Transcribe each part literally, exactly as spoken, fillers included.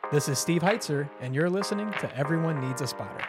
This is Steve Heitzer, and you're listening to Everyone Needs a Spotter.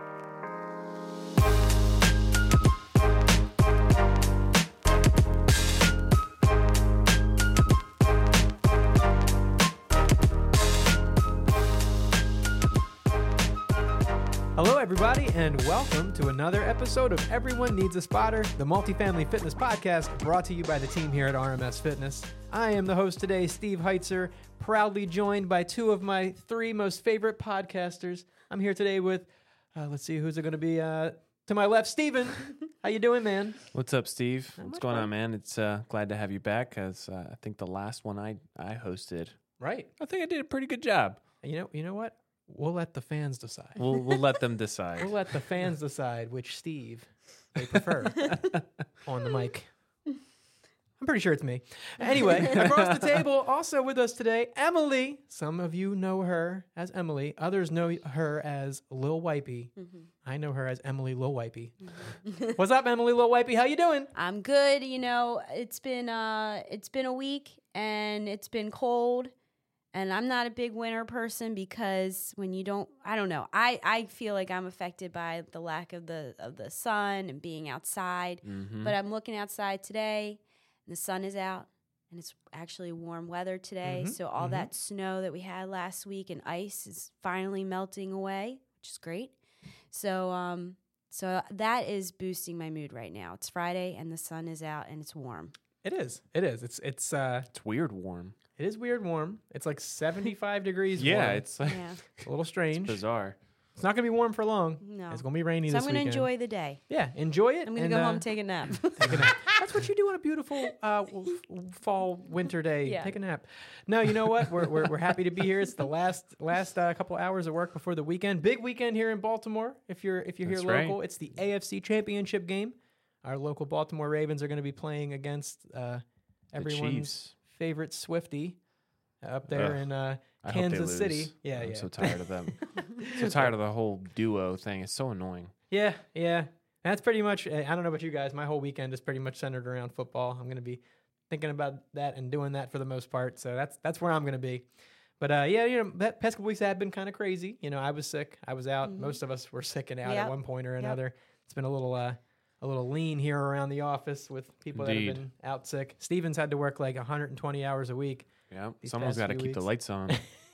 Hello, everybody, and welcome to another episode of Everyone Needs a Spotter, the multifamily fitness podcast brought to you by the team here at R M S Fitness. I am the host today, Steve Heitzer, proudly joined by two of my three most favorite podcasters. I'm here today with, uh, let's see, who's it going to be? Uh, to my left, Steven. How you doing, man? What's up, Steve? Not What's much, going man. on, man? It's uh, glad to have you back, as uh, I think the last one I, I hosted, Right. I think I did a pretty good job. You know, you know what? We'll let the fans decide. We'll we'll let them decide. We'll let the fans decide which Steve they prefer on the mic. I'm pretty sure it's me. Anyway, across the table, also with us today, Emily. Some of you know her as Emily. Others know her as Lil Wipey. Mm-hmm. I know her as Emily Lil Wipey. What's up, Emily Lil Wipey? How you doing? I'm good. You know, it's been uh it's been a week and it's been cold. And I'm not a big winter person because when you don't, I don't know. I, I feel like I'm affected by the lack of the of the sun and being outside. Mhm. But I'm looking outside today, and the sun is out, and it's actually warm weather today. Mhm, So all mhm. that snow that we had last week and ice is finally melting away, which is great. So um, so that is boosting my mood right now. It's Friday, and the sun is out, and it's warm. It is. It is. It's it's uh It's weird warm. it is weird warm. It's like seventy-five degrees Yeah, warm. it's like Yeah, It's a little strange. bizarre. It's not going to be warm for long. no. It's going to be rainy So this I'm going to weekend. enjoy the day. Yeah, enjoy it. I'm going and, to go uh, home and take a nap. take a nap. That's what you do on a beautiful uh, w- w- fall winter day. Yeah. Take a nap. No, you know what? We're we're, we're happy to be here. It's the last last uh, couple hours of work before the weekend. Big weekend here in Baltimore. If you're if you're That's here local, right. it's the A F C Championship game. Our local Baltimore Ravens are going to be playing against uh, The everyone's Chiefs. favorite Swiftie up there Ugh. in uh, I hope they Kansas City. lose. Yeah, I'm yeah. so tired of them. So tired of the whole duo thing. It's so annoying. Yeah, yeah. That's pretty much, I don't know about you guys. My whole weekend is pretty much centered around football. I'm going to be thinking about that and doing that for the most part. So that's that's where I'm going to be. But uh, yeah, you know, that past couple weeks have been kind of crazy. You know, I was sick. I was out. Mhm. Most of us were sick and out Yep. at one point or Yep. another. It's been a little uh, a little lean here around the office with people that Indeed. have been out sick. Steven's had to work like one hundred twenty hours a week. Yeah, These someone's past got to few keep the weeks. lights on.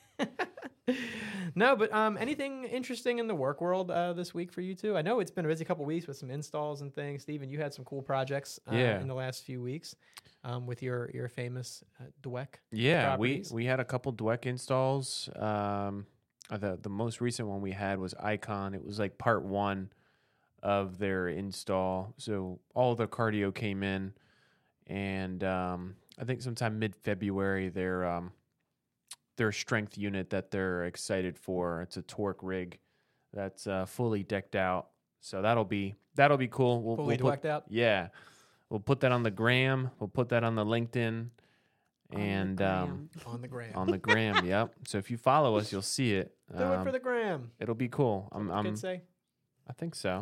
No, but um, anything interesting in the work world uh, this week for you too? I know it's been a busy couple weeks with some installs and things. Steven, you had some cool projects uh, Yeah. in the last few weeks um, with your your famous uh, Dweck. Yeah, we, properties. we had a couple Dweck installs. Um, uh, the the most recent one we had was Icon. It was like part one of their install. So all the cardio came in, and um, I think sometime mid February their um, their strength unit that they're excited for. It's a torque rig that's uh, fully decked out. So that'll be that'll be cool. We'll, Fully we'll put, Dwecked out. Yeah, we'll put that on the gram. We'll put that on the LinkedIn. On the And um, gram. On the gram. on the gram, yep. So if you follow us, you'll see it. Do it for Um, the gram. it'll be cool. I'm, I I'm, could say. I think so.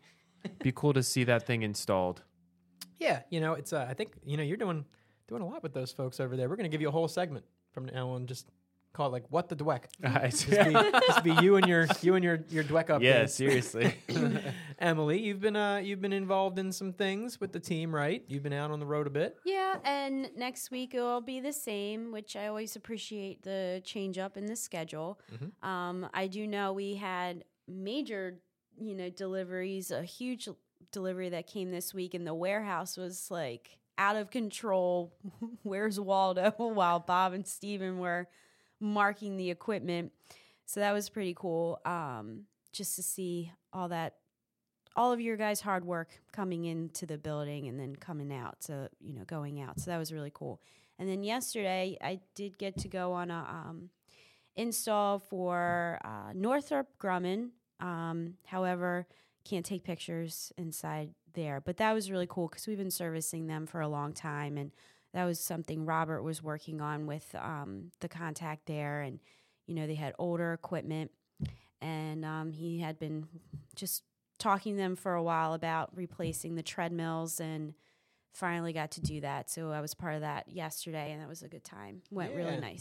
Be cool to see that thing installed. Yeah, you know, it's. Uh, I think you know you're doing doing a lot with those folks over there. We're gonna give you a whole segment from now on. Just call it like "What the Dweck." Just be, just be you and your you and your your Dweck up. Yeah, seriously. Emily, you've been uh you've been involved in some things with the team, right? You've been out on the road a bit. Yeah, and next week it will be the same, which I always appreciate the change up in the schedule. Mhm. Um, I do know we had major, you know, deliveries, a huge delivery that came this week, and the warehouse was like out of control. Where's Waldo? While Bob and Steven were marking the equipment. So that was pretty cool. Um, just to see all that, all of your guys' hard work coming into the building and then coming out. So, you know, going out. So that was really cool. And then yesterday I did get to go on a um, install for uh, Northrop Grumman. Um, however, can't take pictures inside there. But that was really cool because we've been servicing them for a long time. And that was something Robert was working on with um, the contact there. And, you know, they had older equipment. And um, he had been just talking to them for a while about replacing the treadmills and finally got to do that. So I was part of that yesterday, and that was a good time. Went Yeah. really nice.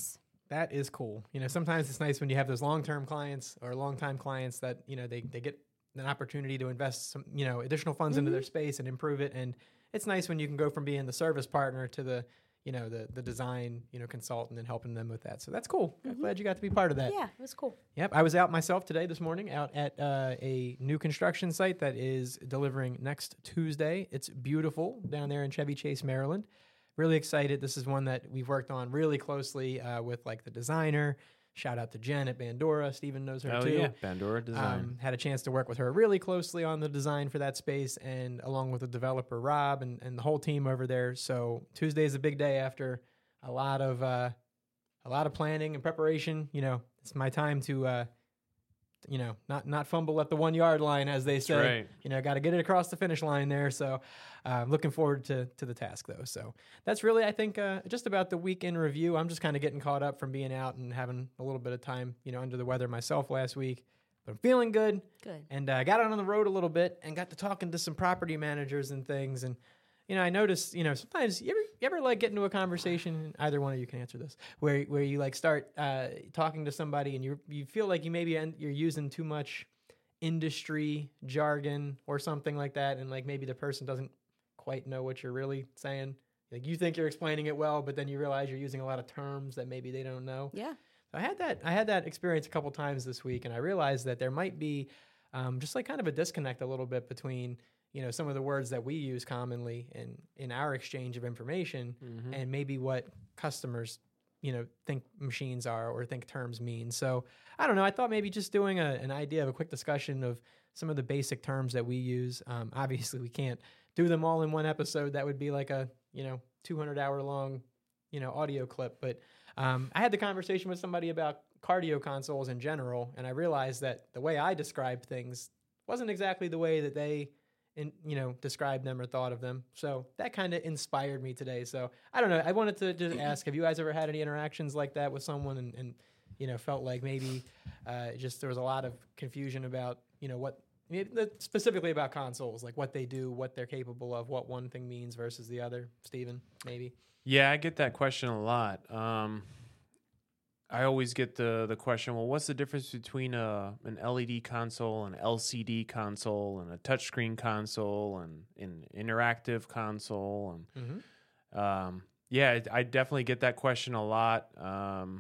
That is cool. You know, sometimes it's nice when you have those long-term clients or long-time clients that, you know, they, they get an opportunity to invest some, you know, additional funds Mm-hmm. into their space and improve it. And it's nice when you can go from being the service partner to the, you know, the the design, you know, consultant and helping them with that. So that's cool. I'm glad you got to be part of that. Yeah, it was cool. Yep. I was out myself today, this morning, out at uh, a new construction site that is delivering next Tuesday. It's beautiful down there in Chevy Chase, Maryland. Really excited. This is one that we've worked on really closely uh, with like the designer. Shout out to Jen at Bandora. Steven knows her Oh too. yeah, Bandora Design. Um, had a chance to work with her really closely on the design for that space and along with the developer, Rob, and, and the whole team over there. So Tuesday is a big day after a lot of uh, a lot of planning and preparation. You know, it's my time to, uh, you know, not not fumble at the one yard line, as they say. right. You know, got to get it across the finish line there. So uh, looking forward to to the task, though. So that's really, I think, uh, just about the week in review. I'm just kind of getting caught up from being out and having a little bit of time, you know, under the weather myself last week. But I'm feeling good. Good. And I uh, got out on the road a little bit and got to talking to some property managers and things. And, you know, I noticed, you know, sometimes you ever, you ever like get into a conversation, either one of you can answer this, where where you like start uh, talking to somebody and you you feel like you maybe end, you're using too much industry jargon or something like that. And like maybe the person doesn't quite know what you're really saying. Like you think you're explaining it well, but then you realize you're using a lot of terms that maybe they don't know. Yeah. I had that I had that experience a couple times this week, and I realized that there might be um, just like kind of a disconnect a little bit between, you know, some of the words that we use commonly in in our exchange of information Mhm. and maybe what customers, you know, think machines are or think terms mean. So I don't know. I thought maybe just doing a, an idea of a quick discussion of some of the basic terms that we use. Um, obviously, we can't do them all in one episode. That would be like a, you know, two hundred hour long, you know, audio clip. But um, I had the conversation with somebody about cardio consoles in general, and I realized that the way I described things wasn't exactly the way that they, in, you know, described them or thought of them. So that kind of inspired me today. So I don't know. I wanted to just ask, have you guys ever had any interactions like that with someone and, and you know, felt like maybe uh, just there was a lot of confusion about, you know, what, maybe specifically about consoles, like what they do, what they're capable of, what one thing means versus the other? Steven, maybe? Yeah, I get that question a lot. Um, I always get the the question, well, what's the difference between a an L E D console, an L C D console, and a touchscreen console, and an interactive console? And Mm-hmm. um, yeah, I I definitely get that question a lot. Um,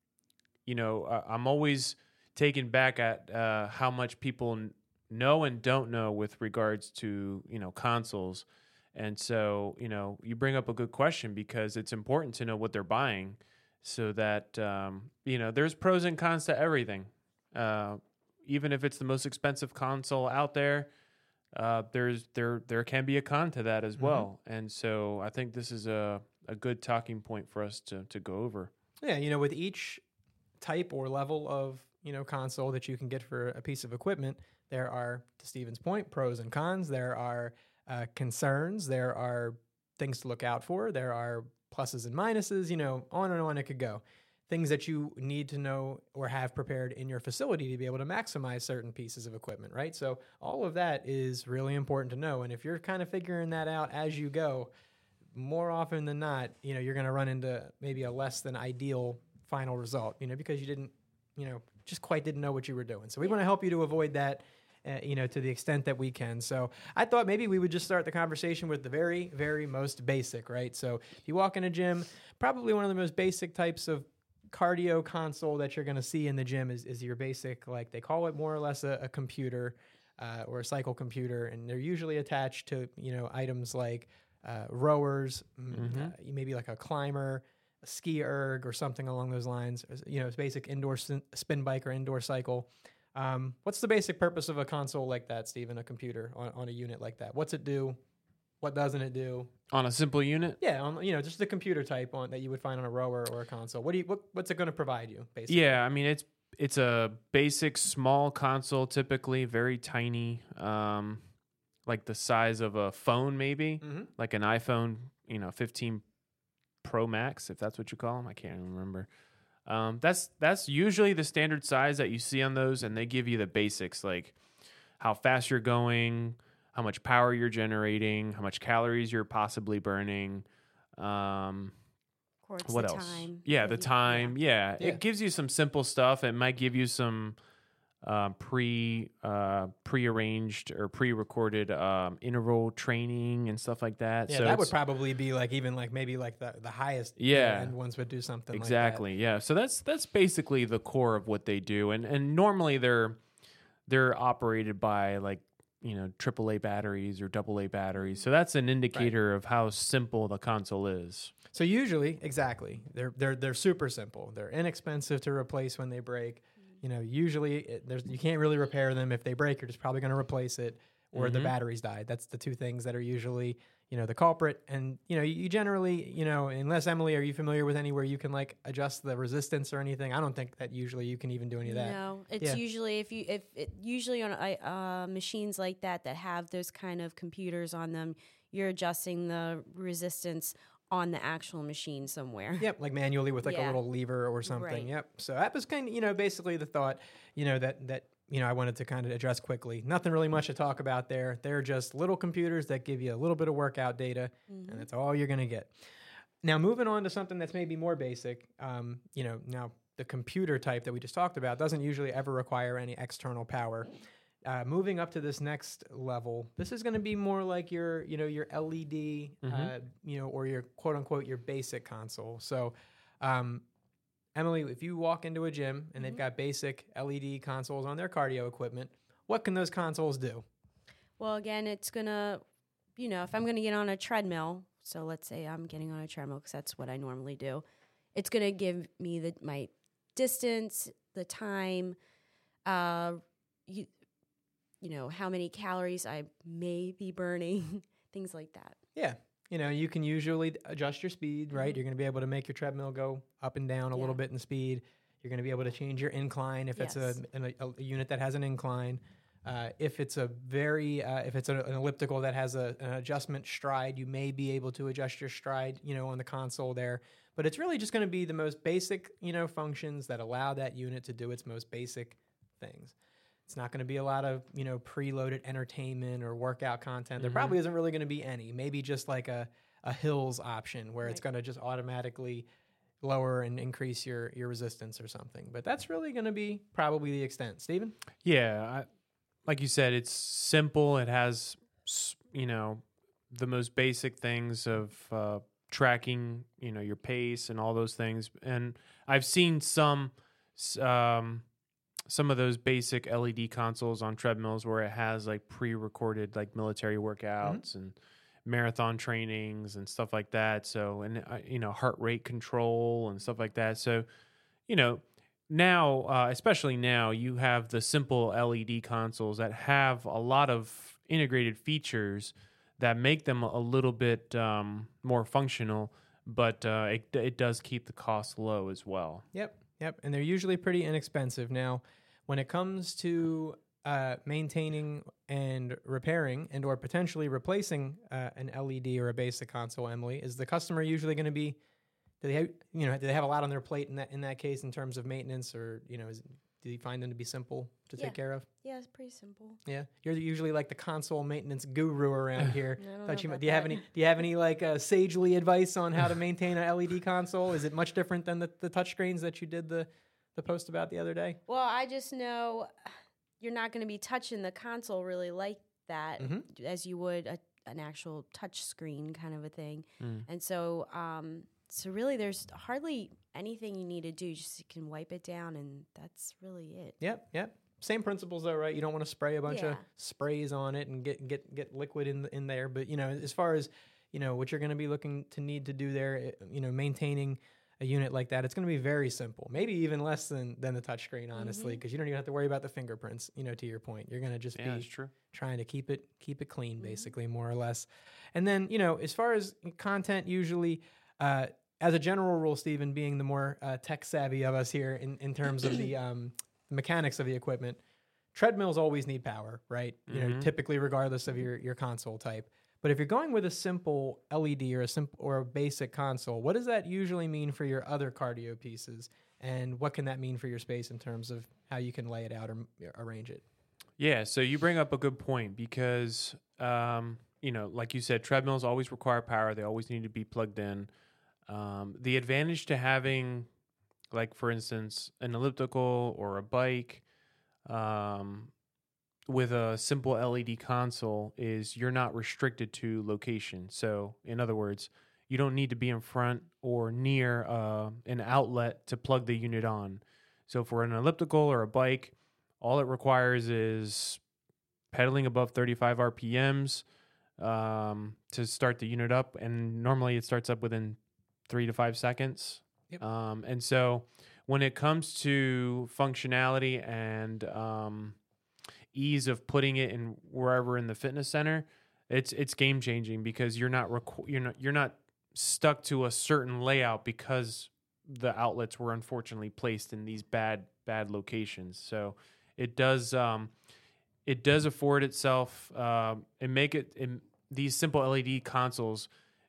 you know, I, I'm always taken back at uh, how much people n- know and don't know with regards to, you know, consoles. And so, you know, you bring up a good question because it's important to know what they're buying so that, um, you know, there's pros and cons to everything. Uh, even if it's the most expensive console out there, uh, there's there there can be a con to that as Mm-hmm. well. And so I think this is a, a good talking point for us to, to go over. Yeah, you know, with each type or level of, you know, console that you can get for a piece of equipment, there are, to Steven's point, pros and cons. There are uh, concerns. There are things to look out for. There are pluses and minuses, you know, on and on it could go. Things that you need to know or have prepared in your facility to be able to maximize certain pieces of equipment, right? So all of that is really important to know. And if you're kind of figuring that out as you go, more often than not, you know, you're going to run into maybe a less than ideal final result, you know, because you didn't, you know, just quite didn't know what you were doing. So we want to help you to avoid that, uh, you know, to the extent that we can. So I thought maybe we would just start the conversation with the very, very most basic, right? So if you walk in a gym, probably one of the most basic types of cardio console that you're going to see in the gym is, is your basic, like they call it more or less a, a computer uh, or a cycle computer. And they're usually attached to, you know, items like uh, rowers, Mhm. uh, maybe like a climber, a ski erg or something along those lines. You know, it's basic indoor spin, spin bike or indoor cycle. Um, what's the basic purpose of a console like that, Steven, a computer on, on a unit like that? What's it do? What doesn't it do? On a simple unit? Yeah, on, you know, just the computer type on that you would find on a rower or a console. What do you what, what's it going to provide you, basically? Yeah, I mean, it's it's a basic small console, typically very tiny, um, like the size of a phone, maybe Mm-hmm. like an iPhone, you know, fifteen Pro Max, if that's what you call them. I can't even remember. Um, that's that's usually the standard size that you see on those, and they give you the basics like how fast you're going, how much power you're generating, how much calories you're possibly burning. Um, course, what the else? time. Yeah, that the you- time. Yeah. Yeah. It gives you some simple stuff. It might give you some um, pre uh, pre-arranged or pre-recorded um, interval training and stuff like that. Yeah, so that would it's- probably be like even like maybe like the, the highest Yeah. end ones would do something exactly. Yeah. So that's that's basically the core of what they do, and and normally they're they're operated by like you know triple A batteries or double A batteries. So that's an indicator of how simple the console is. like that. So usually, exactly, they're they're they're super simple. They're inexpensive to replace when they break. You know, usually it, there's you can't really repair them. If they break, you're just probably going to replace it, or the Mhm. batteries died. That's the two things that are usually you know the culprit. And you know, you, you generally you know, unless Emily, are you familiar with anywhere you can like adjust the resistance or anything? I don't think that usually you can even do any of that. No, it's Yeah. usually if you if it, usually on uh, machines like that that have those kind of computers on them, you're adjusting the resistance on the actual machine somewhere. Yep, like manually with like a Yeah. little lever or something. Right. Yep. So that was kind of, you know, basically the thought, you know, that that you know, I wanted to kind of address quickly. Nothing really much to talk about there. They're just little computers that give you a little bit of workout data, Mm-hmm. and that's all you're going to get. Now, moving on to something that's maybe more basic, um, you know, now the computer type that we just talked about doesn't usually ever require any external power. Uh, moving up to this next level, this is going to be more like your, you know, your L E D, Mhm. uh, you know, or your quote unquote your basic console. So, um, Emily, if you walk into a gym and they've Mhm. got basic L E D consoles on their cardio equipment, what can those consoles do? Well, again, it's gonna, you know, if I'm gonna get on a treadmill, so let's say I'm getting on a treadmill because that's what I normally do. It's gonna give me the my distance, the time, uh, you, you know, how many calories I may be burning, things like that. Yeah. You know, you can usually adjust your speed, right? Mhm. You're going to be able to make your treadmill go up and down a little Yeah. bit in speed. You're going to be able to change your incline if it's a, Yes. an- a, a unit that has an incline. Uh, if it's a very, uh, if it's a, an elliptical that has a, an adjustment stride, you may be able to adjust your stride, you know, on the console there. But it's really just going to be the most basic, you know, functions that allow that unit to do its most basic things. It's not going to be a lot of, you know, preloaded entertainment or workout content. There Mhm. probably isn't really going to be any. Maybe just like a, a hills option where it's Right. going to just automatically lower and increase your, your resistance or something. But that's really going to be probably the extent. Steven? Yeah, I, like you said, it's simple. It has, s- you know, the most basic things of uh, tracking, you know, your pace and all those things. And I've seen some, s- um, some of those basic L E D consoles on treadmills where it has like pre-recorded like military workouts and marathon trainings and stuff like that. So, and uh, you know, heart rate control and stuff like that. So, you know, now, uh, especially now, you have the simple L E D consoles that have a lot of integrated features that make them a little bit um, more functional, but uh, it, it does keep the cost low as well. Yep, yep. And they're usually pretty inexpensive. Now, when it comes to uh, maintaining and repairing and or potentially replacing uh, an L E D or a basic console, Emily, is the customer usually going to be, do they have, you know, do they have a lot on their plate in that in that case in terms of maintenance, or, you know, is, do you find them to be simple to Yeah. take care of? Yeah, it's pretty simple. Yeah, you're usually like the console maintenance guru around here. I don't Thought know you might- about do you have that. any? Do you have any like uh, sagely advice on how to maintain an L E D console? Is it much different than the, the touchscreens that you did the the post about the other day? Well, I just know you're not going to be touching the console really like that Mhm. as you would a, an actual touch screen kind of a thing. Mm. And so, um, so really, there's hardly anything you need to do. Just you can wipe it down, and that's really it. Yep, yep. Same principles though, right? You don't want to spray a bunch of Yeah. sprays on it and get get get liquid in in there. But you know, as far as you know, what you're going to be looking to need to do there, eh, you know, maintaining a unit like that, it's going to be very simple. Maybe even less than than the touchscreen, honestly, because you don't even have to worry about the fingerprints. You know, to your point, you're going to just Yeah, be that's true. trying to keep it keep it clean, basically, more or less. And then, you know, as far as content, usually, uh, as a general rule, Stephen, being the more uh, tech savvy of us here in, in terms of the um, mechanics of the equipment, treadmills always need power, right? You know, Mhm. typically regardless of your your console type. But if you're going with a simple L E D or a simple or a basic console, what does that usually mean for your other cardio pieces? And what can that mean for your space in terms of how you can lay it out or m- arrange it? Yeah, so you bring up a good point because, um, you know, like you said, treadmills always require power. They always need to be plugged in. Um, the advantage to having, like, for instance, an elliptical or a bike um, with a simple L E D console is you're not restricted to location. So, in other words, you don't need to be in front or near uh, an outlet to plug the unit on. So for an elliptical or a bike, all it requires is pedaling above thirty-five R P Ms um, to start the unit up. And normally it starts up within three to five seconds. Yep. Um, and so when it comes to functionality and um, ease of putting it in wherever in the fitness center, it's it's game changing because you're not requ- you're not you're not stuck to a certain layout because the outlets were unfortunately placed in these bad bad locations. So it does um, it does afford itself um, and make it, it these simple L E D consoles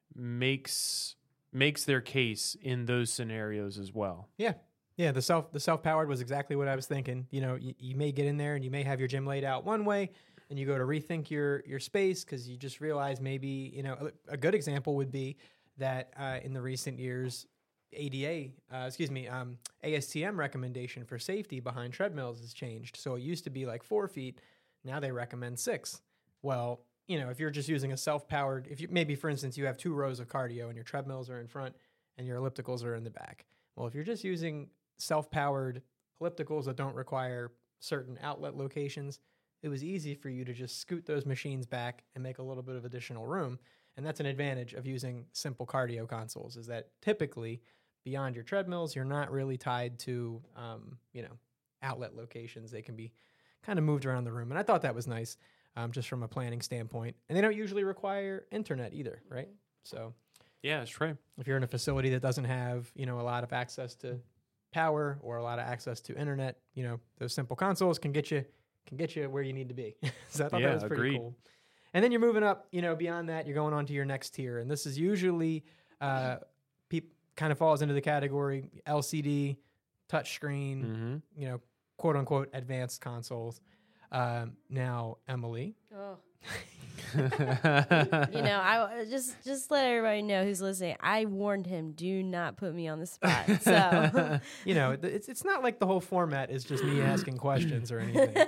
makes makes their case in those scenarios as well. Yeah. Yeah, the self the self powered was exactly what I was thinking. You know, you, you may get in there and you may have your gym laid out one way, and you go to rethink your your space because you just realize maybe, you know, a, a good example would be that uh, in the recent years, A D A, uh, excuse me, um, A S T M recommendation for safety behind treadmills has changed. So it used to be like four feet, now they recommend six. Well, you know, if you're just using a self powered, if you maybe for instance you have two rows of cardio and your treadmills are in front and your ellipticals are in the back. Well, if you're just using self-powered ellipticals that don't require certain outlet locations, it was easy for you to just scoot those machines back and make a little bit of additional room. And that's an advantage of using simple cardio consoles, is that typically beyond your treadmills, you're not really tied to, um, you know, outlet locations. They can be kind of moved around the room. And I thought that was nice, um, just from a planning standpoint. And they don't usually require internet either, right? So yeah, that's right. If you're in a facility that doesn't have, you know, a lot of access to power or a lot of access to internet, you know, those simple consoles can get you can get you where you need to be. So I thought Yeah, that was pretty agreed. cool. And then you're moving up, you know, beyond that, you're going on to your next tier. And this is usually uh peop, kind of falls into the category L C D, touchscreen, Mm-hmm. you know, quote unquote advanced consoles. Um, now, Emily. Oh. You know, I just just let everybody know who's listening. I warned him, do not put me on the spot. So, you know, th- it's it's not like the whole format is just me asking questions or anything.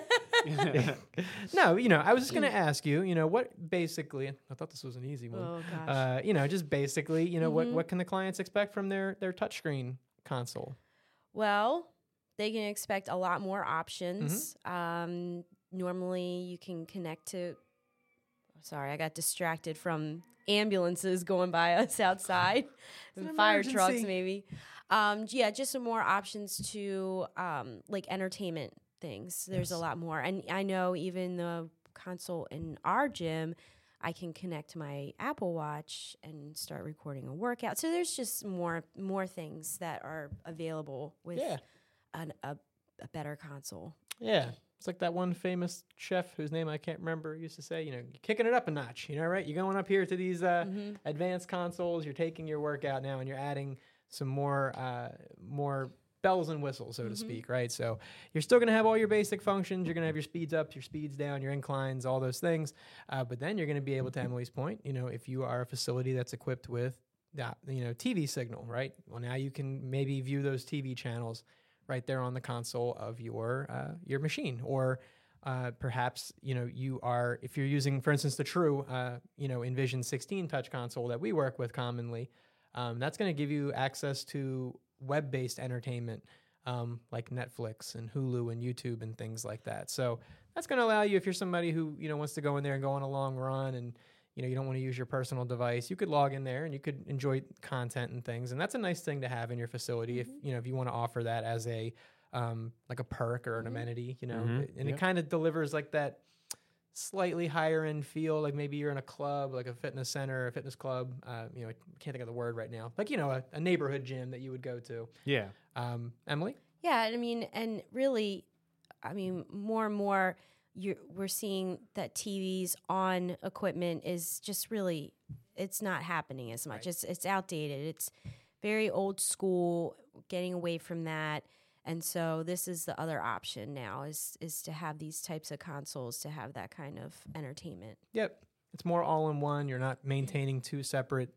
No, you know, I was just going to ask you, you know, what basically, I thought this was an easy one. oh gosh. Uh, you know, just basically, you know, what, Mhm. what can the clients expect from their, their touchscreen console? Well, they can expect a lot more options. Mm-hmm. Um, normally, you can connect to. Sorry, I got distracted from ambulances going by us outside, It's an fire trucks emergency. maybe. Um, yeah, just some more options to um, like entertainment things. There's Yes. a lot more, and I know even the console in our gym, I can connect to my Apple Watch and start recording a workout. So there's just more more things that are available with Yeah. an, a a better console. Yeah. It's like that one famous chef whose name I can't remember used to say, you know, you're kicking it up a notch, you know, right? You're going up here to these uh, Mhm. advanced consoles. You're taking your workout now and you're adding some more uh, more bells and whistles, so to Mhm. speak, right? So you're still going to have all your basic functions. You're going to have your speeds up, your speeds down, your inclines, all those things. Uh, but then you're going to be able to, Emily's point, you know, if you are a facility that's equipped with that, you know, T V signal, right? Well, now you can maybe view those T V channels right there on the console of your uh, your machine, or uh, perhaps you know you are if you're using, for instance, the True uh, you know Envision sixteen touch console that we work with commonly. Um, that's going to give you access to web-based entertainment um, like Netflix and Hulu and YouTube and things like that. So that's going to allow you, if you're somebody who you know wants to go in there and go on a long run and you know you don't want to use your personal device, you could log in there and you could enjoy content and things. And that's a nice thing to have in your facility if you know if you want to offer that as a um, like a perk or an Mhm. amenity, you know. Mhm. And Yep. it kind of delivers like that slightly higher end feel, like maybe you're in a club, like a fitness center, a fitness club. Uh, you know, I can't think of the word right now. Like you know, a, a neighborhood gym that you would go to. Yeah. Um, Emily. Yeah, I mean, and really, I mean, more and more, you're, we're seeing that T Vs on equipment is just really, it's not happening as much. Right. It's it's outdated. It's very old school. Getting away from that, and so this is the other option now is is to have these types of consoles to have that kind of entertainment. Yep. It's more all in one. You're not maintaining two separate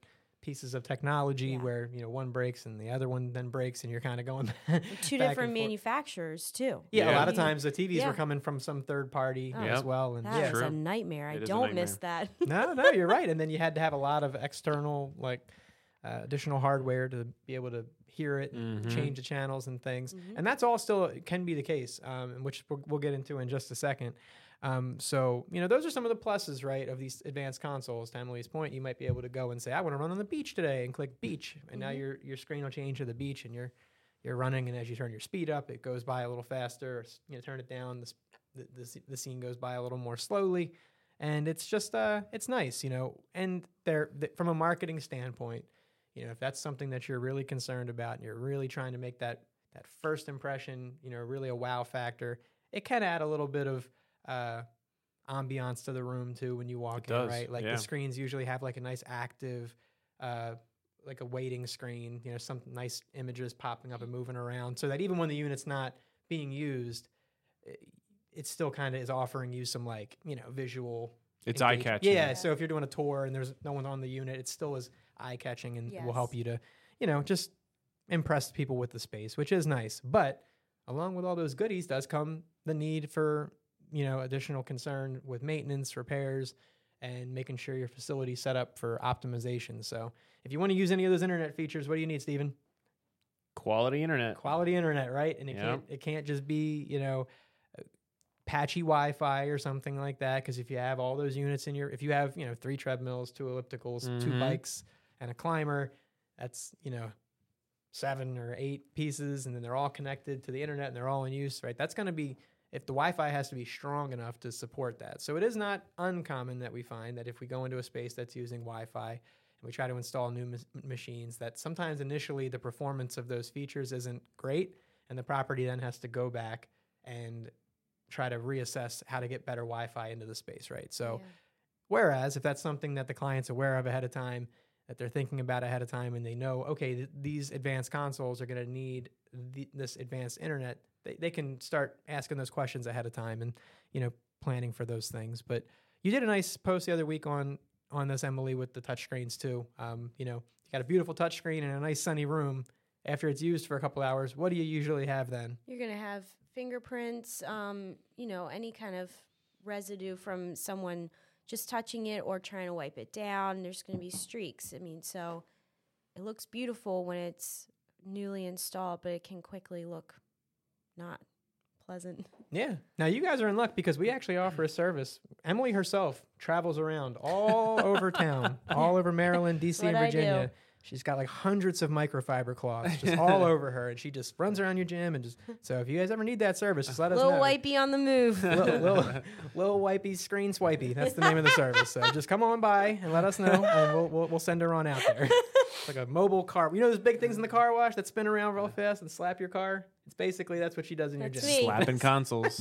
pieces of technology Yeah. where, you know, one breaks and the other one then breaks and you're kind of going Two back different and forth. manufacturers too. Yeah, a Yeah. lot of times the T Vs Yeah. were coming from some third party Oh. as Yep. well. And That yeah, is True. a nightmare. I It is a don't miss that. no, no, you're right. And then you had to have a lot of external, like uh, additional hardware to be able to hear it and Mhm. change the channels and things. Mhm. And that's all still can be the case, um, and which we'll, we'll get into in just a second. Um, so, you know, those are some of the pluses, right, of these advanced consoles. To Emily's point, you might be able to go and say, I want to run on the beach today and click beach. And now Mhm. your your screen will change to the beach and you're you're running. And as you turn your speed up, it goes by a little faster. Or, s- you know, turn it down, the, s- the, the, s- the scene goes by a little more slowly. And it's just, uh, it's nice, you know. And they're, th- from a marketing standpoint, you know, if that's something that you're really concerned about and you're really trying to make that that first impression, you know, really a wow factor, it can add a little bit of uh, ambiance to the room too when you walk It in, does, right? Like yeah. the screens usually have like a nice active, uh, like a waiting screen, you know, some nice images popping up and moving around, so that even when the unit's not being used, it, it still kind of is offering you some like, you know, visual. It's engage- eye catching. Yeah, Yeah. so if you're doing a tour and there's no one on the unit, it still is eye catching and will help Yes. you to, you know, just impress people with the space, which is nice. But along with all those goodies does come the need for, you know, additional concern with maintenance, repairs, and making sure your facility's set up for optimization. So if you want to use any of those internet features, what do you need, Stephen? Quality internet. Quality internet, right? And it Yeah. can't it can't just be, you know, uh, patchy Wi-Fi or something like that. Because if you have all those units in your, if you have, you know, three treadmills, two ellipticals, two Mhm. bikes, and a climber, that's, you know, seven or eight pieces, and then they're all connected to the internet and they're all in use, right? That's going to be, if the Wi-Fi has to be strong enough to support that. So it is not uncommon that we find that if we go into a space that's using Wi-Fi and we try to install new mas- machines, that sometimes initially the performance of those features isn't great, and the property then has to go back and try to reassess how to get better Wi-Fi into the space, right? So Yeah. whereas if that's something that the client's aware of ahead of time, that they're thinking about ahead of time, and they know, okay, th- these advanced consoles are going to need the, this advanced internet, they, they can start asking those questions ahead of time and, you know, planning for those things. But you did a nice post the other week on on this, Emily, with the touchscreens too. Um, you know, you got a beautiful touchscreen in a nice sunny room. After it's used for a couple hours, what do you usually have then? You're gonna have fingerprints, um, you know, any kind of residue from someone just touching it or trying to wipe it down. There's gonna be streaks. I mean, so it looks beautiful when it's newly installed, but it can quickly look not pleasant. Yeah. Now you guys are in luck because we actually offer a service. Emily herself travels around all over town, all over Maryland, D C, and What I Virginia. do. She's got like hundreds of microfiber cloths just all over her, and she just runs around your gym and just. So if you guys ever need that service, just let us Little know. wipey on the move. Little, little, little wipey screen swipey. That's the name of the service. So just come on by and let us know, and we'll we'll, we'll send her on out there. It's like a mobile car. You know those big things in the car wash that spin around real fast and slap your car? It's basically that's what she does in your That's gym. me. Slapping consoles.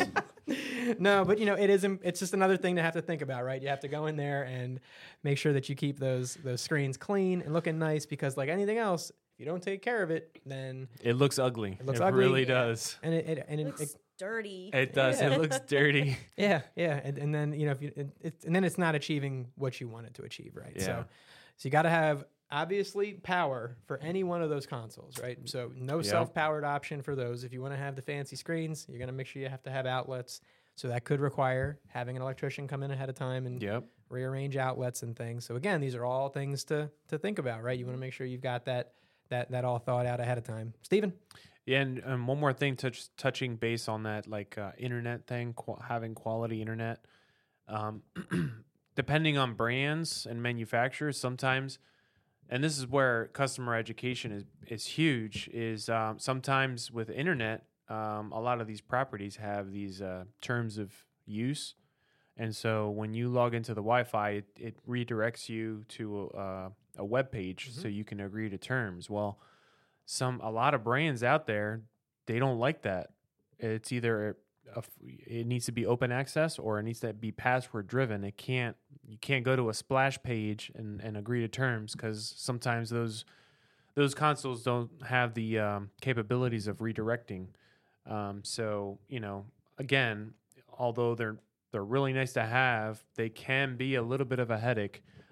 No, but you know, it is. im- It's just another thing to have to think about, right? You have to go in there and make sure that you keep those those screens clean and looking nice, because like anything else, if you don't take care of it, then It looks ugly. It looks it ugly. really Yeah. does. and it, it and It it, looks it, dirty. It does. Yeah. It looks dirty. yeah, yeah, and, and then you know, if you it, it, and then it's not achieving what you want it to achieve, right? Yeah. So, so you got to have obviously power for any one of those consoles, right? So no Yep. self-powered option for those. If you want to have the fancy screens, you're going to make sure you have to have outlets. So that could require having an electrician come in ahead of time and Yep. rearrange outlets and things. So again, these are all things to to think about, right? You want to make sure you've got that that that all thought out ahead of time. Stephen? Yeah, and, and one more thing, touch, touching base on that, like uh, internet thing, qu- having quality internet. Um, depending on brands and manufacturers, sometimes, and this is where customer education is is huge. Is um, sometimes with internet, um, a lot of these properties have these uh, terms of use, and so when you log into the Wi-Fi, it, it redirects you to a, a web page so you can agree to terms. Well, some a lot of brands out there, they don't like that. It's either a, it needs to be open access or it needs to be password driven. It can't you can't go to a splash page and, and agree to terms, because sometimes those those consoles don't have the um, capabilities of redirecting. Um, so you know, again, although they're they're really nice to have, they can be a little bit of a headache.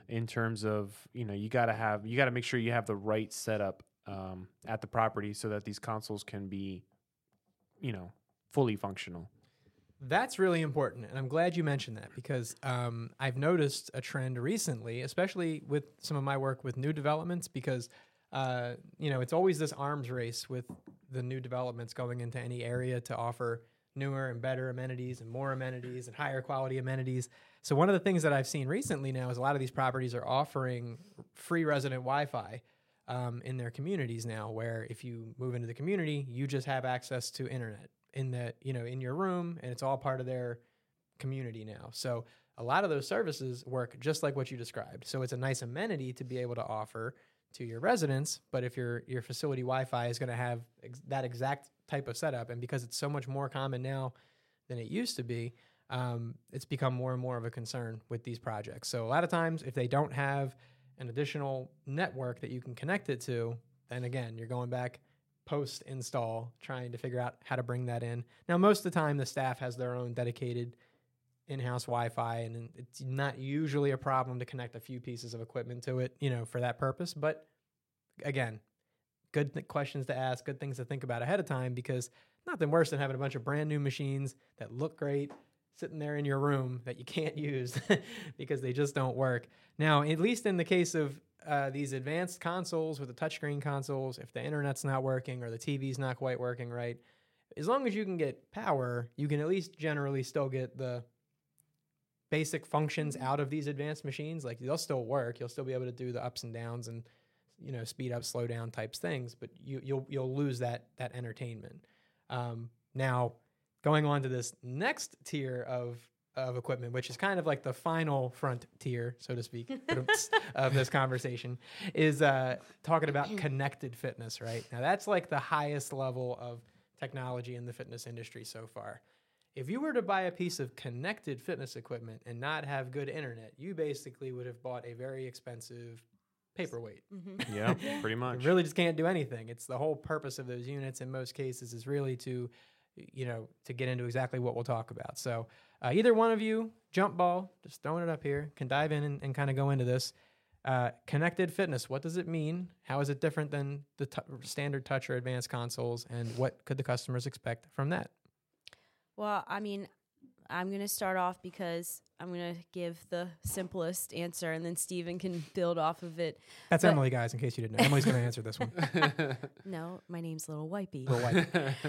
in terms of, you know, you got to have, you got to make sure you have the right setup um, at the property so that these consoles can be, you know, fully functional. That's really important, and I'm glad you mentioned that because um, I've noticed a trend recently, especially with some of my work with new developments, because uh, you know it's always this arms race with the new developments going into any area to offer newer and better amenities and more amenities and higher quality amenities. So one of the things that I've seen recently now is a lot of these properties are offering free resident Wi-Fi um, in their communities now, where if you move into the community, you just have access to internet in the, you know, in your room, and it's all part of their community now. So a lot of those services work just like what you described. So it's a nice amenity to be able to offer to your residents, but if your your facility Wi-Fi is going to have ex- that exact type of setup, and because it's so much more common now than it used to be, um, it's become more and more of a concern with these projects. So a lot of times, if they don't have an additional network that you can connect it to, then again, you're going back post-install, trying to figure out how to bring that in. Now, most of the time, the staff has their own dedicated in-house Wi-Fi, and it's not usually a problem to connect a few pieces of equipment to it, you know, for that purpose. But again, good th- questions to ask, good things to think about ahead of time, because nothing worse than having a bunch of brand new machines that look great sitting there in your room that you can't use because they just don't work. Now, at least in the case of uh, these advanced consoles with the touchscreen consoles, if the internet's not working or the T V's not quite working right, as long as you can get power, you can at least generally still get the basic functions out of these advanced machines. Like, they'll still work. You'll still be able to do the ups and downs and, you know, speed up, slow down types things, but you, you'll you'll lose that that entertainment. Um, now, going on to this next tier of of equipment, which is kind of like the final frontier, so to speak, of this conversation, is uh, talking about connected fitness, right? Now, that's like the highest level of technology in the fitness industry so far. If you were to buy a piece of connected fitness equipment and not have good internet, you basically would have bought a very expensive paperweight. Mm-hmm. Yeah, pretty much. You really just can't do anything. It's the whole purpose of those units in most cases is really to, you know, to get into exactly what we'll talk about. So uh, either one of you, jump ball, just throwing it up here, can dive in and, and kind of go into this. Uh, connected fitness, what does it mean? How is it different than the t- standard touch or advanced consoles? And what could the customers expect from that? Well, I mean, I'm going to start off because I'm going to give the simplest answer, and then Steven can build off of it. That's but Emily, guys, in case you didn't know. Emily's going to answer this one. No, my name's Little Wipey. Little White.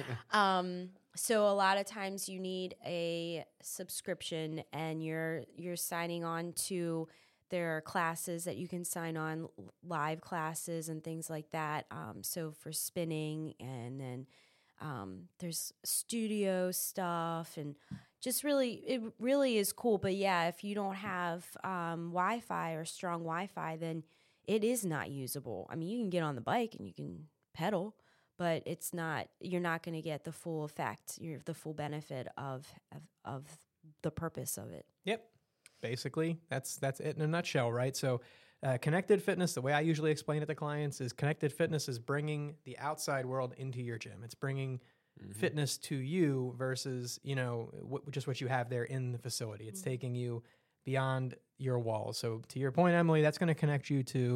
Um, so a lot of times you need a subscription, and you're you're signing on to their classes that you can sign on, live classes and things like that. Um, so for spinning, and then um, there's studio stuff, and just really, it really is cool. But yeah, if you don't have um, Wi-Fi or strong Wi-Fi, then it is not usable. I mean, you can get on the bike and you can pedal, but it's not, you're not going to get the full effect, you're the full benefit of, of of the purpose of it. Yep. Basically, that's that's it in a nutshell, right? So uh, connected fitness, the way I usually explain it to clients is connected fitness is bringing the outside world into your gym. It's bringing mm-hmm. fitness to you versus, you know, w- just what you have there in the facility. It's mm-hmm. taking you beyond your walls. So to your point, Emily, that's going to connect you to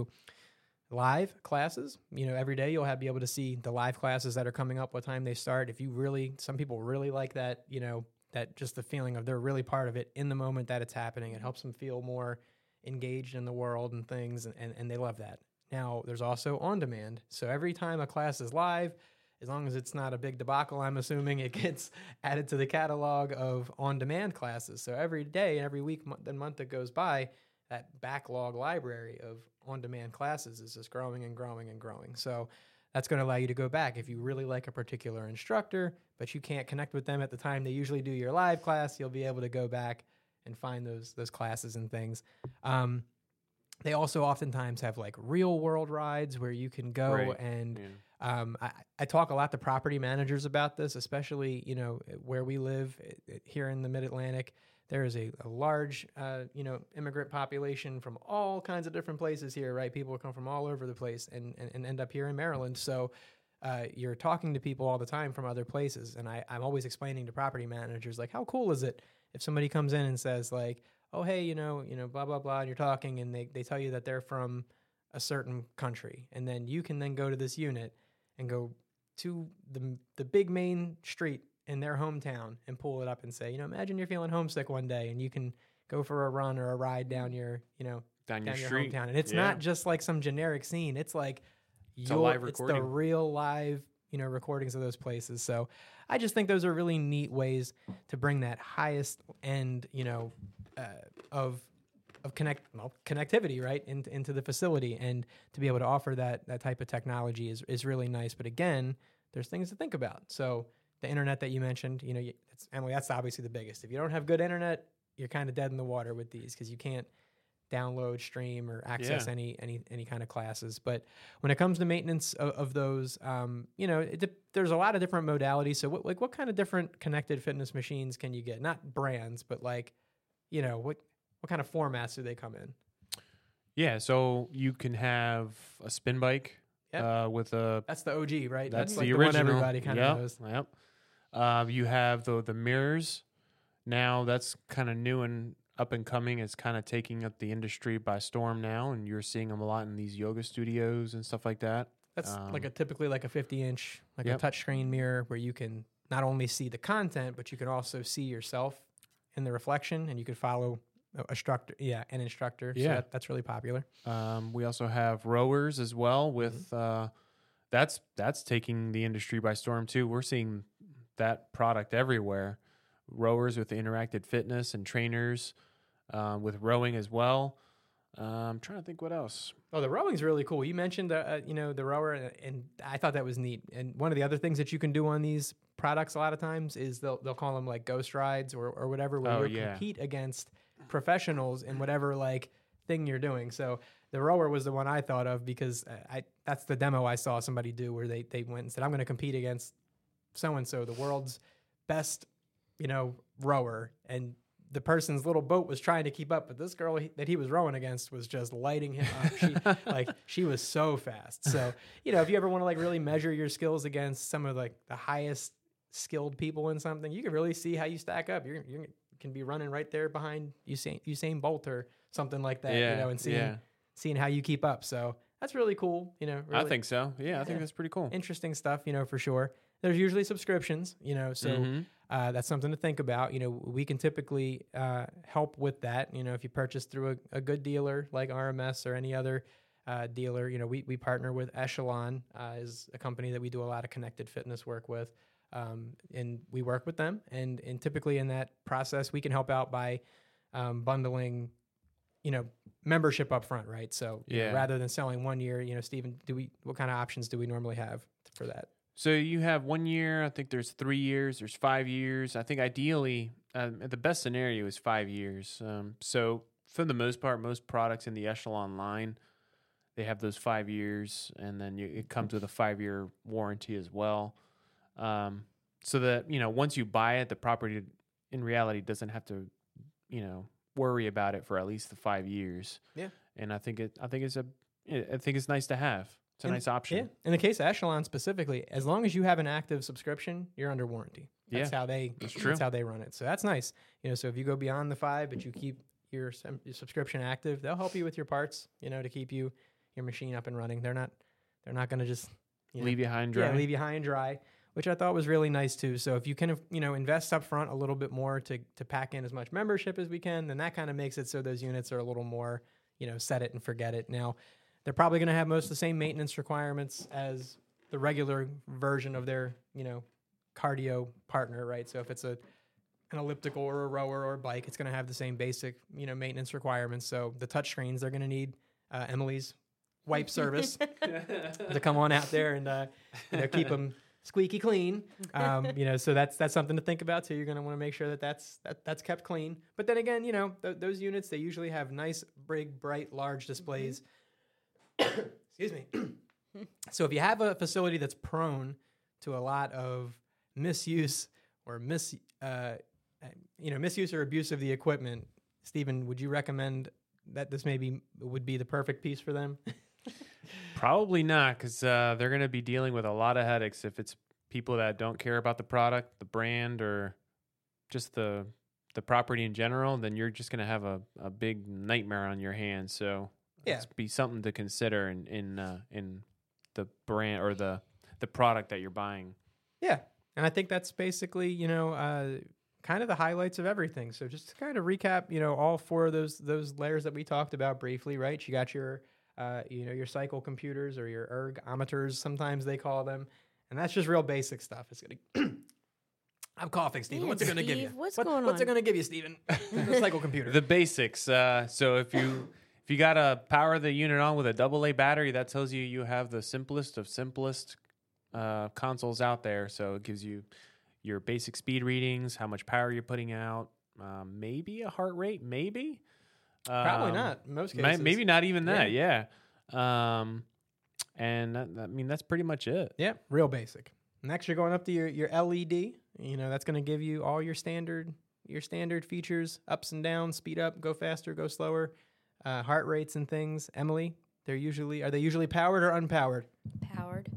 live classes. You know, every day you'll have be able to see the live classes that are coming up, what time they start. If you really, some people really like that, you know, that just the feeling of they're really part of it in the moment that it's happening. It helps them feel more engaged in the world and things, and, and, and they love that. Now, there's also on demand. So every time a class is live, as long as it's not a big debacle, I'm assuming it gets added to the catalog of on-demand classes. So every day, every week month, and month that goes by, that backlog library of on-demand classes is just growing and growing and growing. So that's going to allow you to go back. If you really like a particular instructor, but you can't connect with them at the time they usually do your live class, you'll be able to go back and find those those classes and things. Um, they also oftentimes have like real world rides where you can go right. and yeah. um, I, I talk a lot to property managers about this, especially, you know, where we live here in the Mid-Atlantic. There is a, a large, uh, you know, immigrant population from all kinds of different places here, right? People come from all over the place and, and, and end up here in Maryland. So uh, you're talking to people all the time from other places. And I, I'm always explaining to property managers, like, how cool is it if somebody comes in and says, like, oh, hey, you know, you know, blah, blah, blah, and you're talking, and they, they tell you that they're from a certain country. And then you can then go to this unit and go to the the big main street in their hometown and pull it up and say, you know, imagine you're feeling homesick one day and you can go for a run or a ride down your, you know, down, down your, your street. hometown. And it's Yeah. not just like some generic scene. It's like It's a your, live it's the recording. real live, you know, recordings of those places. So I just think those are really neat ways to bring that highest end, you know, uh, of of connect well, connectivity, right, into into the facility, and to be able to offer that that type of technology is is really nice. But again, there's things to think about. So the internet that you mentioned, you know, you, it's, Emily, that's obviously the biggest. If you don't have good internet, you're kind of dead in the water with these because you can't download, stream, or access Yeah. any any any kind of classes. But when it comes to maintenance of, of those, um, you know, it, de- there's a lot of different modalities. So what like what kind of different connected fitness machines can you get? Not brands, but like, you know, what what kind of formats do they come in? Yeah, so you can have a spin bike Yep. uh, with a That's the O G, right? That's, like the, the original. one everybody kind of yep, knows. Yep. Uh, you have the the mirrors. Now that's kind of new and up and coming. It's kind of taking up the industry by storm now, and you're seeing them a lot in these yoga studios and stuff like that. That's Um, like a typically like a fifty inch, like Yep. a touchscreen mirror where you can not only see the content, but you can also see yourself in the reflection, and you could follow a instructor, yeah, an instructor. So Yeah. that, that's really popular. Um, we also have rowers as well. With uh, that's that's taking the industry by storm too. We're seeing that product everywhere. Rowers with interactive fitness and trainers um, with rowing as well. Uh, I'm trying to think what else. Oh, the rowing's really cool. You mentioned, uh, uh, you know, the rower, and, and I thought that was neat. And one of the other things that you can do on these products a lot of times is they'll they'll call them like ghost rides or, or whatever, where Oh, you yeah. compete against professionals in whatever like thing you're doing. So the rower was the one I thought of because I that's the demo I saw somebody do where they they went and said, I'm going to compete against so and so, the world's best, you know, rower, and the person's little boat was trying to keep up, but this girl he, that he was rowing against was just lighting him up. She, like she was so fast. So, you know, if you ever want to like really measure your skills against some of like the highest skilled people in something, you can really see how you stack up. You're you can be running right there behind Usain, Usain Bolt or something like that, Yeah, you know, and seeing yeah. seeing how you keep up. So that's really cool. You know, I really think so. Yeah, I think Yeah. that's pretty cool. interesting stuff, you know, for sure. There's usually subscriptions, you know, so Mhm. uh, that's something to think about. You know, we can typically uh, help with that. You know, if you purchase through a, a good dealer like R M S or any other uh, dealer, you know, we, we partner with Echelon, uh, is a company that we do a lot of connected fitness work with. Um, and we work with them. And, and typically in that process, we can help out by um, bundling, you know, membership up front, right? So you know, Yeah. rather than selling one year, you know, Stephen, do we, what kind of options do we normally have for that? So you have one year. I think there's three years. There's five years. I think ideally, um, the best scenario is five years. Um, so for the most part, most products in the Echelon line, they have those five years, and then you, it comes with a five-year warranty as well. Um, so that you know, once you buy it, the property in reality doesn't have to, you know, worry about it for at least the five years. Yeah. And I think it. I think it's a. I think it's nice to have. It's a And- nice option. Yeah. In the case of Echelon specifically, as long as you have an active subscription, you're under warranty. That's Yeah, how they that's true. how they run it. So that's nice. You know, so if you go beyond the five, but you keep your, sum- your subscription active, they'll help you with your parts, you know, to keep you your machine up and running. They're not they're not going to just you know, Leave you high and dry. yeah, leave you high and dry, which I thought was really nice too. So if you can, you know, invest up front a little bit more to to pack in as much membership as we can, then that kind of makes it so those units are a little more, you know, set it and forget it. Now, they're probably going to have most of the same maintenance requirements as the regular version of their, you know, cardio partner, right? So if it's a an elliptical or a rower or a bike, it's going to have the same basic, you know, maintenance requirements. So the touch screens, they're going to need uh, Emily's wipe service to come on out there and uh, you know, keep them squeaky clean. Um, you know, so that's that's something to think about too. You're going to want to make sure that that's that, that's kept clean. But then again, you know, th- those units, they usually have nice, big, bright, large displays. Excuse me. So if you have a facility that's prone to a lot of misuse or mis, uh, you know, misuse or abuse of the equipment, Stephen, would you recommend that this maybe would be the perfect piece for them? Probably not, because uh, they're going to be dealing with a lot of headaches if it's people that don't care about the product, the brand, or just the the property in general, then you're just going to have a, a big nightmare on your hands. So Yeah. it's be something to consider in in uh, in the brand or the the product that you're buying. Yeah. And I think that's basically, you know, uh, kind of the highlights of everything. So just to kind of recap, you know, all four of those those layers that we talked about briefly, right? You got your, uh, you know, your cycle computers or your ergometers, sometimes they call them. And that's just real basic stuff. It's going to... I'm coughing, Steven. Man, What's it going to give you? Steve, what's What- going What's it on? going to give you, Steven? The cycle computer. The basics. Uh, so if you if you got to power the unit on with a double A battery, that tells you you have the simplest of simplest uh, consoles out there. So it gives you your basic speed readings, how much power you're putting out, um, maybe a heart rate, maybe. Probably Um, not in most may- cases. maybe not even that. Yeah. Um, and that, I mean that's pretty much it. Yeah, real basic. Next, you're going up to your, your L E D. You know, that's going to give you all your standard your standard features, ups and downs, speed up, go faster, go slower, uh, heart rates and things. Emily, they're usually are they usually powered or unpowered? Powered.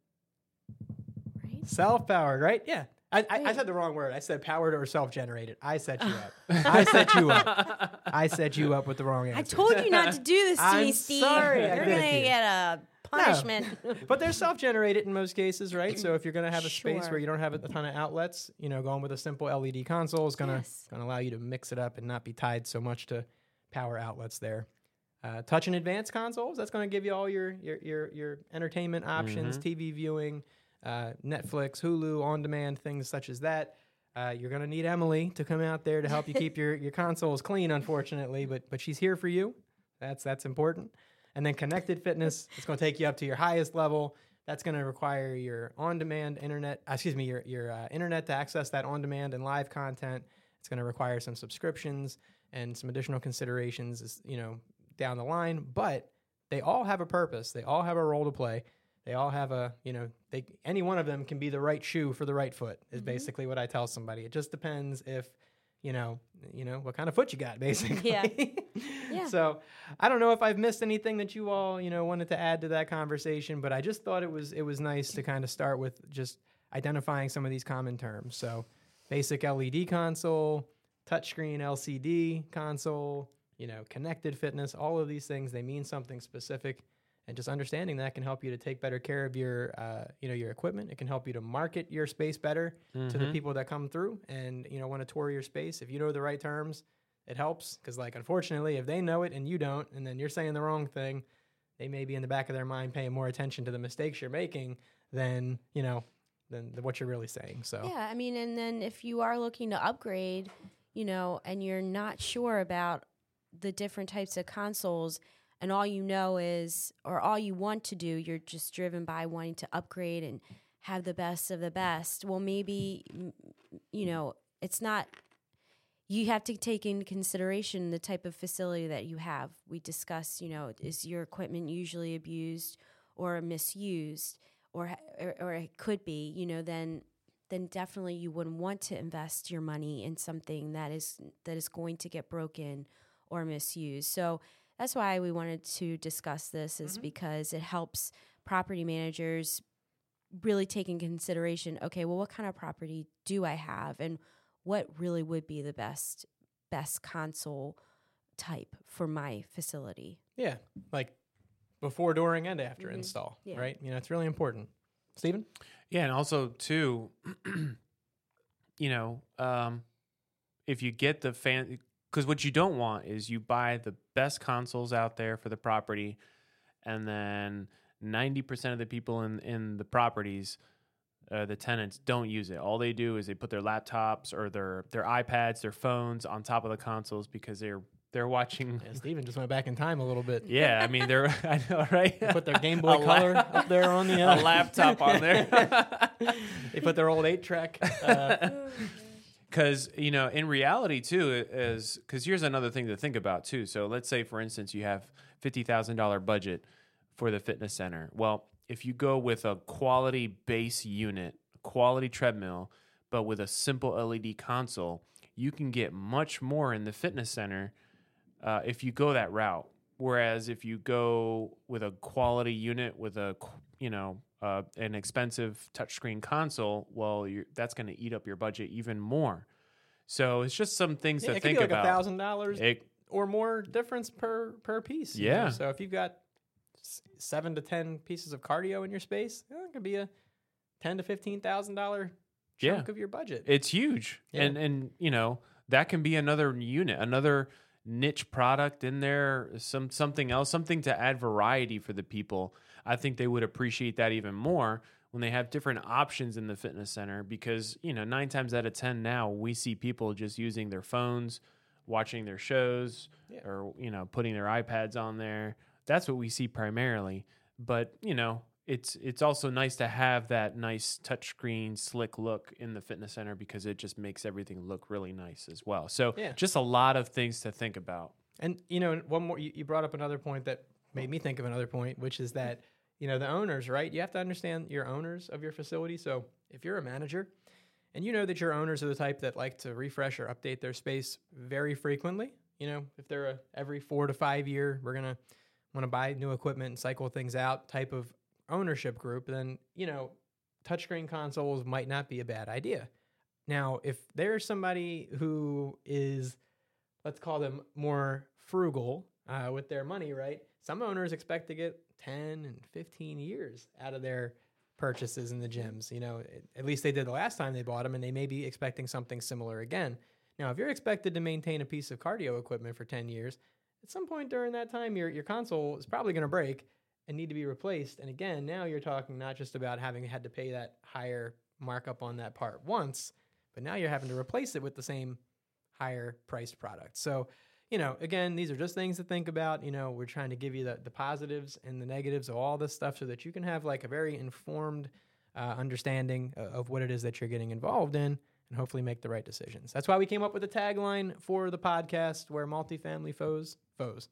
Right? Self-powered, right? Yeah. I, I, I Wait. said the wrong word. I said powered or self-generated. I set you up. I set you up. I set you up with the wrong answer. I told you not to do this to I'm me, Steve. sorry I You're did it gonna to you. get a punishment. But they're self-generated in most cases, right? So if you're going to have a space Sure. where you don't have a ton of outlets, you know, going with a simple L E D console is going to Yes. going to allow you to mix it up and not be tied so much to power outlets there. Uh, touch and advanced consoles, that's going to give you all your your your, your entertainment options, Mhm. T V viewing, uh, Netflix, Hulu, on-demand, things such as that. Uh, you're going to need Emily to come out there to help you keep your, your consoles clean, unfortunately, but but she's here for you. That's that's important. And then connected fitness, it's going to take you up to your highest level. That's going to require your on-demand internet, uh, excuse me, your your uh, internet to access that on-demand and live content. It's going to require some subscriptions and some additional considerations, as, you know, down the line. But they all have a purpose. They all have a role to play. They all have a, you know, they any one of them can be the right shoe for the right foot. Is Mhm. basically what I tell somebody. It just depends if, you know, you know what kind of foot you got, basically. Yeah. Yeah. So I don't know if I've missed anything that you all, you know, wanted to add to that conversation, but I just thought it was it was nice to kind of start with just identifying some of these common terms. So basic L E D console, touchscreen L C D console, you know, connected fitness, all of these things, they mean something specific. And just understanding that can help you to take better care of your, uh, you know, your equipment. It can help you to market your space better to the Mhm. people that come through and, you know, want to tour your space. If you know the right terms, it helps. Because, like, unfortunately, if they know it and you don't, and then you're saying the wrong thing, they may be in the back of their mind paying more attention to the mistakes you're making than, you know, than the, what you're really saying. So, Yeah, I mean, and then if you are looking to upgrade, you know, and you're not sure about the different types of consoles, and all you know is, or all you want to do, you're just driven by wanting to upgrade and have the best of the best. Well, maybe, m- you know, it's not, you have to take into consideration the type of facility that you have. We discussed, you know, is your equipment usually abused or misused, or, or, or it could be, you know, then then definitely you wouldn't want to invest your money in something that is that is going to get broken or misused. So that's why we wanted to discuss this, is Mhm. because it helps property managers really take in consideration, okay, well, what kind of property do I have, and what really would be the best best console type for my facility. yeah, like before, during, and after Mhm. install, Yeah. right? You know, it's really important. Steven? Yeah, and also too, you know, um, if you get the fan, because what you don't want is you buy the best consoles out there for the property, and then ninety percent of the people in in the properties, uh, the tenants, don't use it. All they do is they put their laptops or their their iPads, their phones on top of the consoles because they're they're watching. Yeah, Steven just went back in time a little bit. Yeah, I mean they're I know, right? They put their Game Boy A Color la- up there on the a uh, laptop on there. They put their old eight track. Uh, Because, you know, in reality, too, is because here's another thing to think about, too. So let's say, for instance, you have fifty thousand dollars budget for the fitness center. Well, if you go with a quality base unit, quality treadmill, but with a simple L E D console, you can get much more in the fitness center uh, if you go that route. Whereas if you go with a quality unit with a, qu- you know, uh, an expensive touchscreen console, well, you're, that's going to eat up your budget even more. So it's just some things Yeah, to it could think be like about. a thousand dollars It- or more difference per per piece. you Yeah. know? So if you've got s- seven to ten pieces of cardio in your space, eh, it could be a ten to fifteen thousand dollar Yeah. chunk of your budget. It's huge. Yeah. And and you know, that can be another unit, another niche product in there, some something else, something to add variety for the people. I think they would appreciate that even more when they have different options in the fitness center because, you know, nine times out of ten now we see people just using their phones, watching their shows Yeah. or, you know, putting their iPads on there. That's what we see primarily. But, you know, it's it's also nice to have that nice touchscreen slick look in the fitness center because it just makes everything look really nice as well. So Yeah. just a lot of things to think about. And you know, one more you, you brought up another point that made me think of another point, which is that, you know, the owners, right? You have to understand your owners of your facility. So if you're a manager and you know that your owners are the type that like to refresh or update their space very frequently, you know, if they're a every four to five year, we're gonna want to buy new equipment and cycle things out type of ownership group, then, you know, touchscreen consoles might not be a bad idea. Now, if there's somebody who is, let's call them more frugal uh, with their money, right? Some owners expect to get ten and fifteen years out of their purchases in the gyms. You know, at least they did the last time they bought them, and they may be expecting something similar again. Now, if you're expected to maintain a piece of cardio equipment for ten years, at some point during that time, your, your console is probably going to break and need to be replaced. And again, now you're talking not just about having had to pay that higher markup on that part once, but now you're having to replace it with the same higher priced product. So, you know, again, these are just things to think about. You know, we're trying to give you the, the positives and the negatives of all this stuff so that you can have like a very informed uh, understanding of, of what it is that you're getting involved in and hopefully make the right decisions. That's why we came up with the tagline for the podcast where multifamily foes, foes,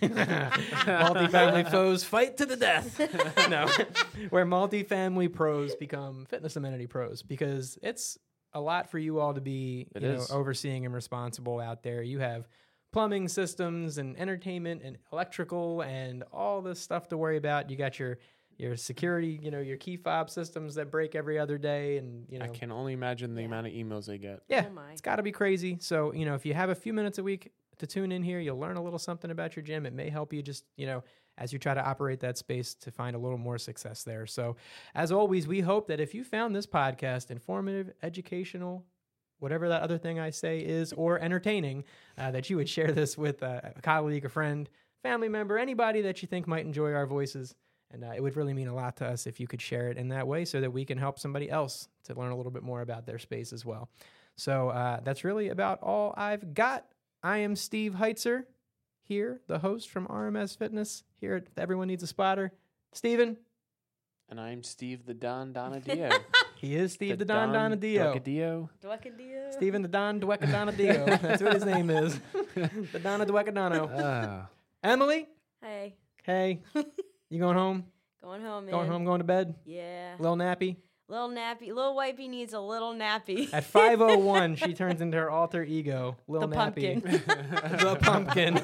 multifamily foes fight to the death. No, where multifamily pros become fitness amenity pros, because it's a lot for you all to be It you know, is. overseeing and responsible out there. You have plumbing systems and entertainment and electrical and all this stuff to worry about. You got your your security, you know, your key fob systems that break every other day, and you know, I can only imagine the Yeah. amount of emails they get. yeah, Oh my. it's got to be crazy. So, you know, if you have a few minutes a week to tune in here, you'll learn a little something about your gym. It may help you just, you know, as you try to operate that space to find a little more success there. So, as always, we hope that if you found this podcast informative, educational, whatever that other thing I say is, or entertaining, uh, that you would share this with a, a colleague, a friend, family member, anybody that you think might enjoy our voices. And uh, it would really mean a lot to us if you could share it in that way so that we can help somebody else to learn a little bit more about their space as well. So uh, that's really about all I've got. I am Steve Heitzer here, the host from R M S Fitness here at Everyone Needs a Spotter. Steven, And I'm Steve the Don Donadio. he is Steve the, Don Donadio. Donadio. Dwekadio. Steven the Don Dwekadonadio. That's what his name is. The Donna Dwekadano. Ah. Emily, Hey, hey, you going home? going home, man. Going home, going to bed? Yeah. Little nappy? Little nappy. Little wifey needs a little nappy. At five oh one, she turns into her alter ego, Lil The Nappy. pumpkin. The pumpkin.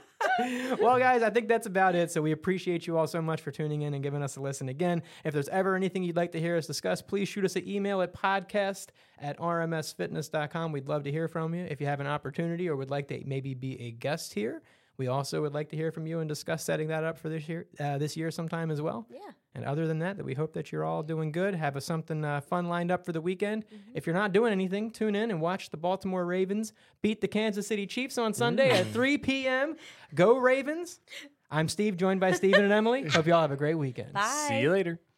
Well, guys, I think that's about it. So we appreciate you all so much for tuning in and giving us a listen. Again, if there's ever anything you'd like to hear us discuss, please shoot us an email at podcast at r m s fitness dot com. We'd love to hear from you. If you have an opportunity or would like to maybe be a guest here, we also would like to hear from you and discuss setting that up for this year, uh, this year sometime as well. Yeah. And other than that, that we hope that you're all doing good. Have a, something uh, fun lined up for the weekend. If you're not doing anything, tune in and watch the Baltimore Ravens beat the Kansas City Chiefs on Sunday at three p.m. Go Ravens! I'm Steve, joined by Steven and Emily. Hope you all have a great weekend. Bye. See you later.